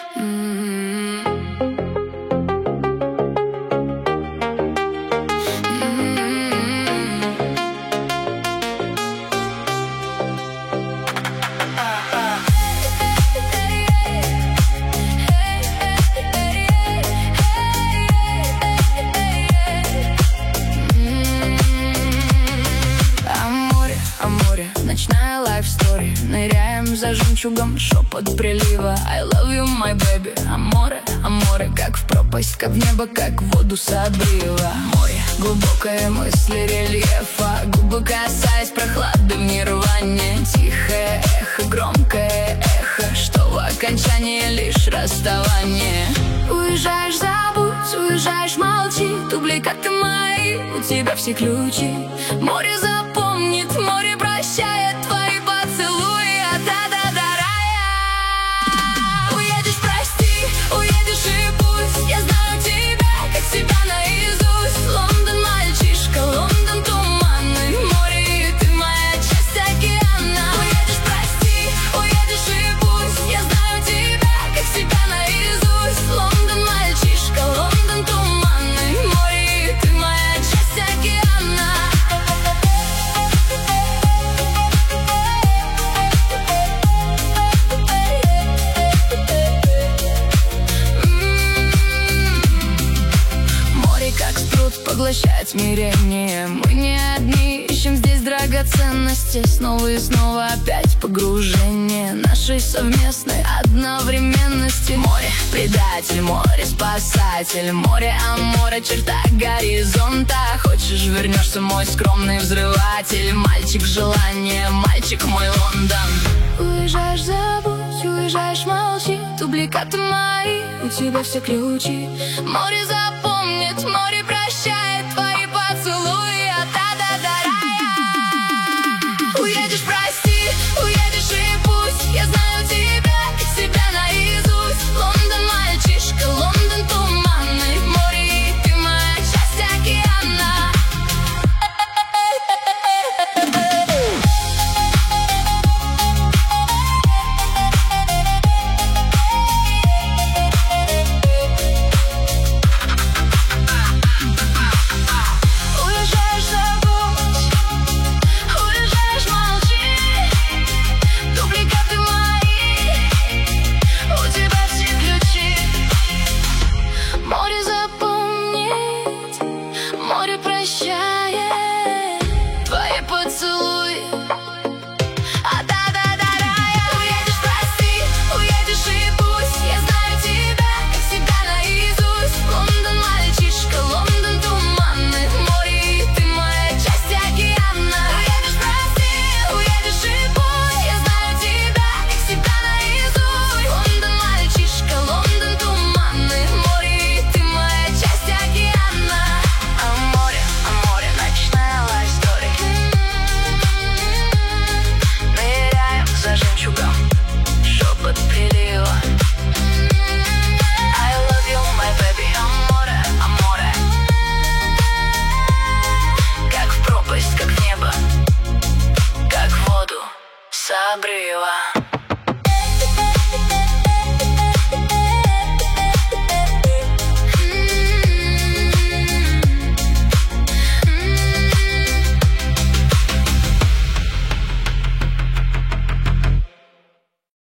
Ночная лайфстори, ныряем за жемчугом, шепот прилива. I love you, my baby, аморе, аморе, как в пропасть, как в небо, как в воду с обрыва. Море, глубокое мысли рельефа, губы касаясь прохлады в нирване. Тихое эхо, громкое эхо, что в окончании лишь расставание. Уезжаешь, забудь, уезжаешь, молчи, дубликаты мои, у тебя все ключи. Море запомнит, море прощает твои поцелуи от ада до рая. Уедешь, прости, уедешь и пусть, я знаю тебя, как себя наизусть. Лондон, мальчишка, Лондон туманный, море, и ты моя часть океана. Уедешь, прости, уедешь и пусть, я знаю тебя, как себя наизусть. Лондон, мальчишка, Лондон туманный, море, и ты моя часть океана. Поглощает смирение. Мы не одни, ищем здесь драгоценности. Снова и снова опять погружение нашей совместной одновременности. Море, предатель, море, спасатель. Море, аморе, черта горизонта. Хочешь, вернешься, мой скромный взрыватель. Мальчик желание, мальчик мой Лондон. Уезжаешь, забудь, уезжаешь, молчи, дубликаты мои, у тебя все ключи. Море запомнит, море